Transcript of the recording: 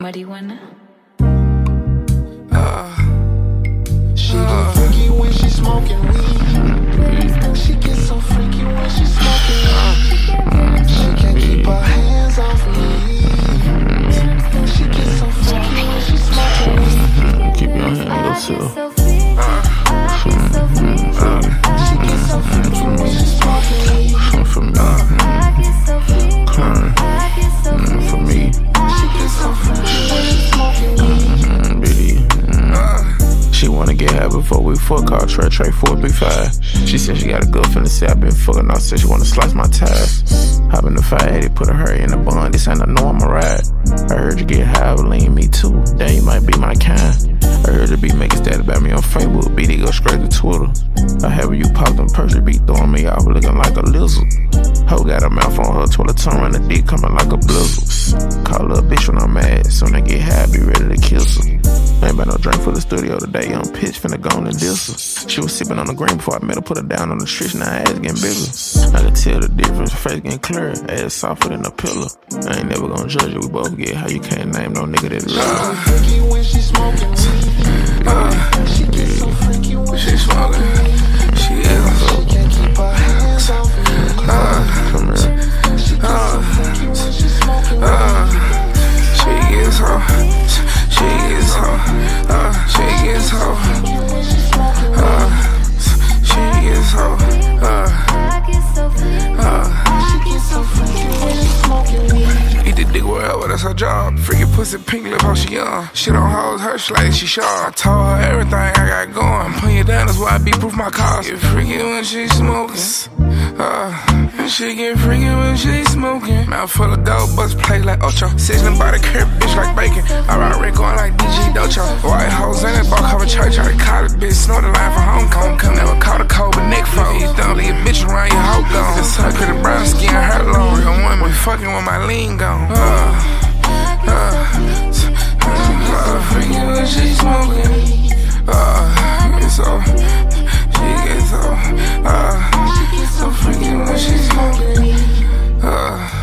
Marijuana. She get freaky when she smoking weed. She get so freaky when she smoking weed. She can't keep her hands off me. She get so freaky when she smoking weed. Keep your hand on yourself. She get so freaky when she smoking weed. For me, for me, She get so freaky when she smoking weed. really. She wanna get high before we fuck, call Trey 435. She said she got a good feeling, say I been fucking off, said she wanna slice my ties. Hop in the 580, put her in the bun, this ain't a normal ride. I heard you get high, but lean me too, damn you might be my kind. I heard you be making stats about me on Facebook, BD go straight to Twitter. I have you popped them perks, you be throwing me off looking like a lizard. Ho got a mouth on her, twirl her tongue around the dick coming like a blizzard. Call her a bitch when I'm mad, soon I get high, be ready to kiss her. Ain't about no drink for the studio today, young pitch finna go on and diss her. She was sipping on the green before I met her, put her down on the street, now her ass getting bigger. I can tell the difference, face getting clear, ass softer than a pillow. I ain't never gonna judge you, we both get how you can't name no nigga that real. Freaky when she smoking weed. She get so freaky when she smoking weed. She is She can't keep her hands off me. come here. She get so freaky when she smoking weed. She gets her, she gets her, she gets her, she gets her, She get so freaky when she smoking weed. eat the dick wherever, that's her job. Freaky pussy, pink lip, how she young. Shit on hoes, her like she sharp. I told her everything I got going. Putting you down, that's why I be proof my cars. Get freaky when she smoking. She get freaky when she smoking. Mouth full of gold, bust plate like Ocho. Sizzling by the curb, bitch like bacon. I ride Rick going like DJ Docho. White hoes in it, ball cover church. I caught it, bitch, snort the line for homecoming. Never caught a cold, but neck froze. You thumb, leave a bitch around your hoe gone. The sun could have brown skin, her long. Real woman, fucking with my lean gone. Freaky when she smoking. It's so, she gets so, She get so freaky when she smoking weed.